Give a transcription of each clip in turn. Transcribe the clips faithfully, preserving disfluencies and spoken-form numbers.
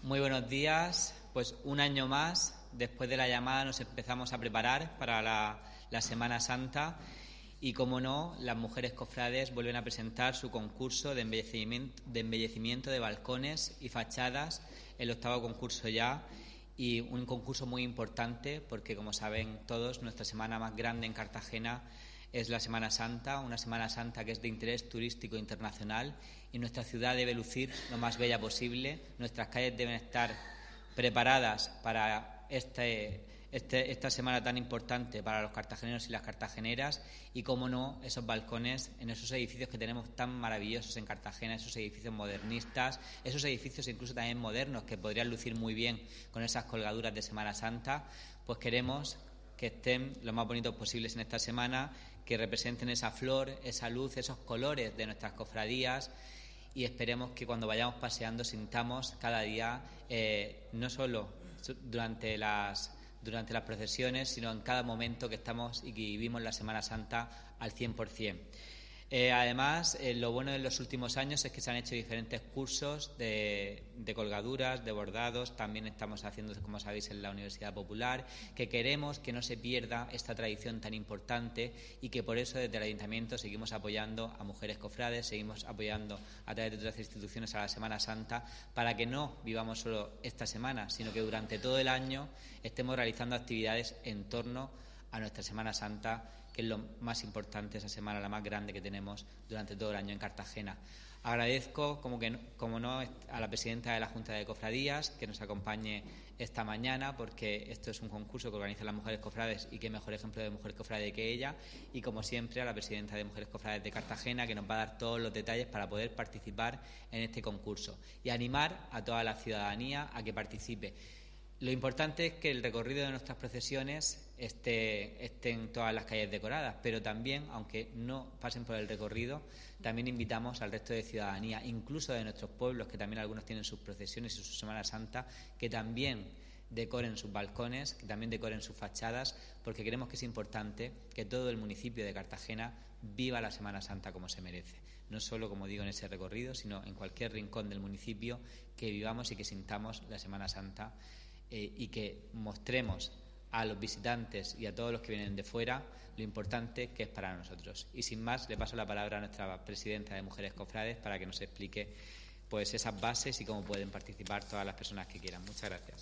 Muy buenos días. Pues un año más, después de la llamada, nos empezamos a preparar para la, la Semana Santa y, como no, las mujeres cofrades vuelven a presentar su concurso de embellecimiento, de embellecimiento de balcones y fachadas, el octavo concurso ya, y un concurso muy importante porque, como saben todos, nuestra semana más grande en Cartagena es la Semana Santa, una Semana Santa que es de interés turístico internacional, y nuestra ciudad debe lucir lo más bella posible. Nuestras calles deben estar preparadas para este, este, esta semana tan importante para los cartageneros y las cartageneras, y, como no, esos balcones en esos edificios que tenemos tan maravillosos en Cartagena, esos edificios modernistas, esos edificios incluso también modernos que podrían lucir muy bien con esas colgaduras de Semana Santa. Pues queremos que estén lo más bonitos posibles en esta semana, que representen esa flor, esa luz, esos colores de nuestras cofradías, y esperemos que cuando vayamos paseando sintamos cada día, eh, no solo durante las, durante las procesiones, sino en cada momento que estamos y que vivimos la Semana Santa al cien por cien. Eh, además, eh, lo bueno de los últimos años es que se han hecho diferentes cursos de, de colgaduras, de bordados. También estamos haciendo, como sabéis, en la Universidad Popular, que queremos que no se pierda esta tradición tan importante, y que por eso desde el Ayuntamiento seguimos apoyando a mujeres cofrades, seguimos apoyando a través de otras instituciones a la Semana Santa, para que no vivamos solo esta semana, sino que durante todo el año estemos realizando actividades en torno a nuestra Semana Santa, que es lo más importante, esa semana, la más grande que tenemos durante todo el año en Cartagena. Agradezco, como, que, como no, a la presidenta de la Junta de Cofradías que nos acompañe esta mañana, porque esto es un concurso que organizan las mujeres cofrades, y qué mejor ejemplo de mujer cofrade que ella. Y, como siempre, a la presidenta de Mujeres Cofrades de Cartagena, que nos va a dar todos los detalles para poder participar en este concurso y animar a toda la ciudadanía a que participe. Lo importante es que el recorrido de nuestras procesiones esté, esté en todas las calles decoradas, pero también, aunque no pasen por el recorrido, también invitamos al resto de ciudadanía, incluso de nuestros pueblos, que también algunos tienen sus procesiones y su Semana Santa, que también decoren sus balcones, que también decoren sus fachadas, porque creemos que es importante que todo el municipio de Cartagena viva la Semana Santa como se merece. No solo, como digo, en ese recorrido, sino en cualquier rincón del municipio, que vivamos y que sintamos la Semana Santa, eh, y que mostremos a los visitantes y a todos los que vienen de fuera lo importante que es para nosotros. Y sin más, le paso la palabra a nuestra presidenta de Mujeres Cofrades para que nos explique pues esas bases y cómo pueden participar todas las personas que quieran. Muchas gracias.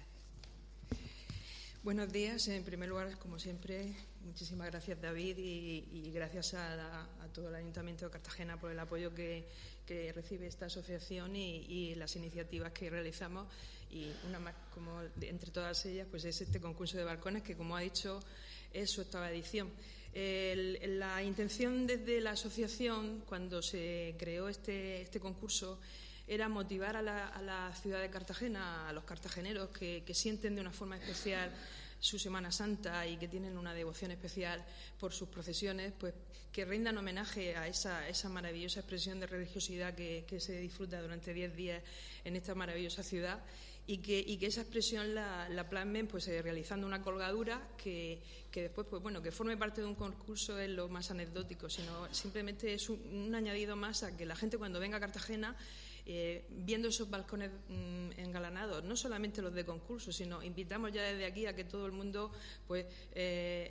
Buenos días. En primer lugar, como siempre, muchísimas gracias, David, y, y gracias a, la, a todo el Ayuntamiento de Cartagena por el apoyo que, que recibe esta asociación y, y las iniciativas que realizamos. Y una más, como de, entre todas ellas, pues es este concurso de balcones, que, como ha dicho, es su octava edición. El, la intención desde la asociación, cuando se creó este, este concurso, era motivar a la, a la ciudad de Cartagena, a los cartageneros que, que sienten de una forma especial su Semana Santa y que tienen una devoción especial por sus procesiones, pues que rindan homenaje a esa, esa maravillosa expresión de religiosidad que, que se disfruta durante diez días en esta maravillosa ciudad, y que, y que esa expresión la, la plasmen pues eh, realizando una colgadura que, que después, pues bueno, que forme parte de un concurso es lo más anecdótico, sino simplemente es un, un añadido más a que la gente, cuando venga a Cartagena, Eh, viendo esos balcones mmm, engalanados, no solamente los de concurso, sino invitamos ya desde aquí a que todo el mundo pues eh,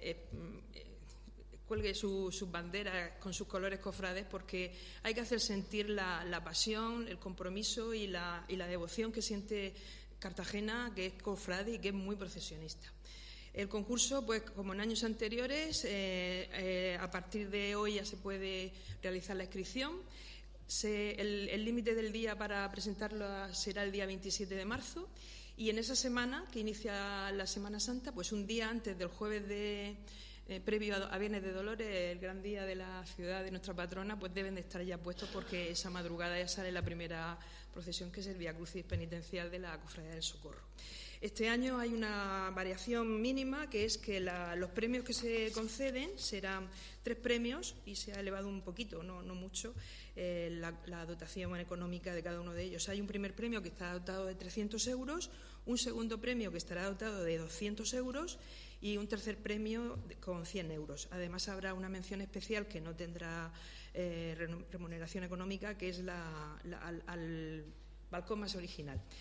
eh, cuelgue sus su banderas con sus colores cofrades, porque hay que hacer sentir la, la pasión, el compromiso y la, y la devoción que siente Cartagena, que es cofrade y que es muy procesionista. El concurso, pues como en años anteriores, eh, eh, a partir de hoy ya se puede realizar la inscripción. Se, el límite del día para presentarlo será el día veintisiete de marzo, y en esa semana que inicia la Semana Santa, pues un día antes del jueves de, eh, previo a, a Viernes de Dolores, el gran día de la ciudad de nuestra patrona, pues deben de estar ya puestos, porque esa madrugada ya sale la primera procesión, que es el Vía Crucis penitencial de la Cofradía del Socorro. Este año hay una variación mínima, que es que la, los premios que se conceden serán tres premios, y se ha elevado un poquito, no, no mucho, eh, la, la dotación económica de cada uno de ellos. Hay un primer premio que está dotado de trescientos euros, un segundo premio que estará dotado de doscientos euros y un tercer premio con cien euros. Además, habrá una mención especial que no tendrá eh, remuneración económica, que es la, la, al, al balcón más original.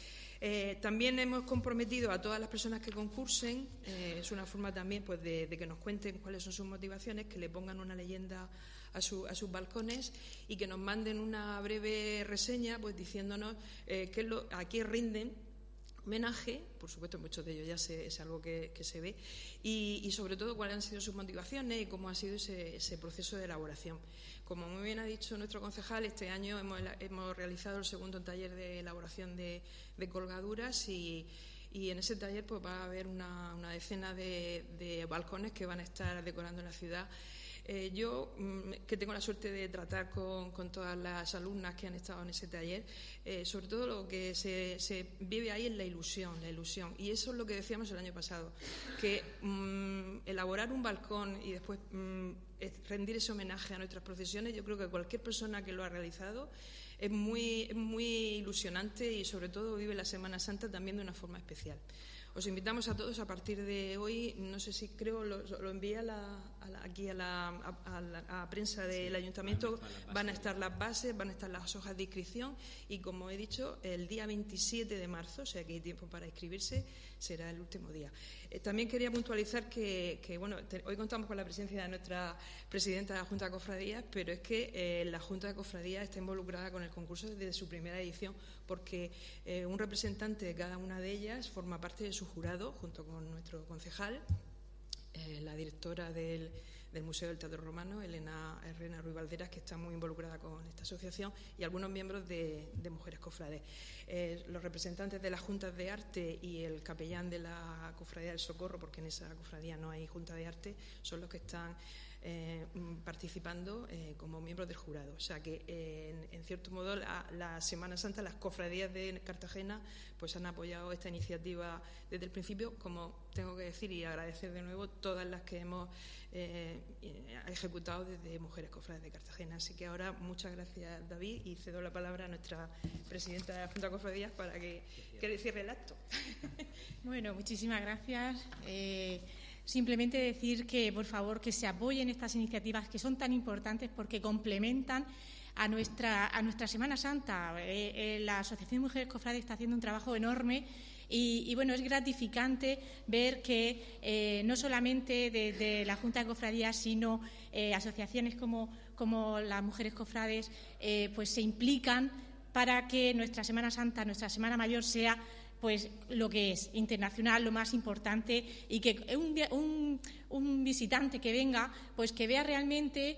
Eh, también hemos comprometido a todas las personas que concursen, eh, es una forma también pues, de, de que nos cuenten cuáles son sus motivaciones, que le pongan una leyenda a, su, a sus balcones y que nos manden una breve reseña pues, diciéndonos eh, qué es lo, a qué rinden homenaje, por supuesto muchos de ellos ya se, es algo que, que se ve, y, y sobre todo cuáles han sido sus motivaciones y cómo ha sido ese, ese proceso de elaboración. Como muy bien ha dicho nuestro concejal, este año hemos, hemos realizado el segundo taller de elaboración de, de colgaduras y, y en ese taller pues, va a haber una, una decena de, de balcones que van a estar decorando la ciudad. Eh, yo, mm, que tengo la suerte de tratar con, con todas las alumnas que han estado en ese taller, eh, sobre todo lo que se, se vive ahí es la ilusión, la ilusión. Y eso es lo que decíamos el año pasado, que mm, elaborar un balcón y después mm, rendir ese homenaje a nuestras procesiones, yo creo que cualquier persona que lo ha realizado es muy, es muy ilusionante y sobre todo vive la Semana Santa también de una forma especial. Os invitamos a todos a partir de hoy, no sé si creo, lo, lo envié a la, a la, aquí a la a, a la a prensa del sí, Ayuntamiento, van a estar las bases, van a estar las hojas de inscripción y, como he dicho, el día veintisiete de marzo, o sea que hay tiempo para inscribirse, será el último día. Eh, también quería puntualizar que, que bueno, te, hoy contamos con la presencia de nuestra presidenta de la Junta de Cofradías, pero es que eh, la Junta de Cofradías está involucrada con el concurso desde su primera edición, porque eh, un representante de cada una de ellas forma parte de su jurado, junto con nuestro concejal, eh, la directora del, del Museo del Teatro Romano, Elena, Elena Ruiz Valderas, que está muy involucrada con esta asociación, y algunos miembros de, de Mujeres Cofrades. Eh, los representantes de las juntas de arte y el capellán de la Cofradía del Socorro, porque en esa cofradía no hay junta de arte, son los que están Eh, participando eh, como miembros del jurado. O sea que, eh, en, en cierto modo, la, la Semana Santa, las cofradías de Cartagena pues han apoyado esta iniciativa desde el principio, como tengo que decir y agradecer de nuevo todas las que hemos eh, ejecutado desde Mujeres Cofrades de Cartagena. Así que ahora, muchas gracias, David, y cedo la palabra a nuestra presidenta de la Junta de Cofradías para que, que cierre el acto. Bueno, muchísimas gracias. Eh, Simplemente decir que, por favor, que se apoyen estas iniciativas que son tan importantes porque complementan a nuestra, a nuestra Semana Santa. Eh, eh, la Asociación de Mujeres Cofrades está haciendo un trabajo enorme y, y bueno, es gratificante ver que eh, no solamente de, de la Junta de Cofradías, sino eh, asociaciones como, como las Mujeres Cofrades eh, pues se implican para que nuestra Semana Santa, nuestra Semana Mayor sea pues lo que es internacional, lo más importante, y que un, un, un visitante que venga, pues que vea realmente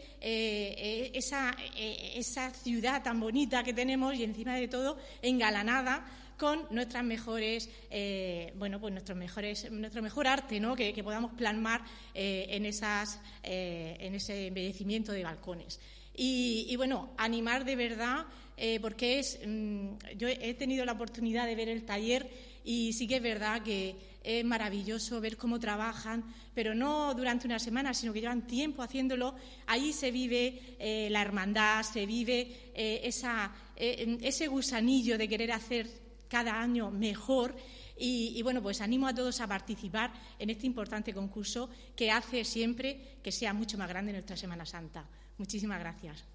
eh, esa, eh, esa ciudad tan bonita que tenemos y, encima de todo, engalanada con nuestras mejores, eh, bueno, pues nuestros mejores, nuestro mejor arte, ¿no? Que, que podamos plasmar eh, en esas, eh, en ese embellecimiento de balcones. Y, y bueno, animar de verdad, eh, porque es, mmm, yo he tenido la oportunidad de ver el taller y sí que es verdad que es maravilloso ver cómo trabajan, pero no durante una semana, sino que llevan tiempo haciéndolo. Allí se vive eh, la hermandad, se vive eh, esa, eh, ese gusanillo de querer hacer cada año mejor. Y, y, bueno, pues animo a todos a participar en este importante concurso que hace siempre que sea mucho más grande nuestra Semana Santa. Muchísimas gracias.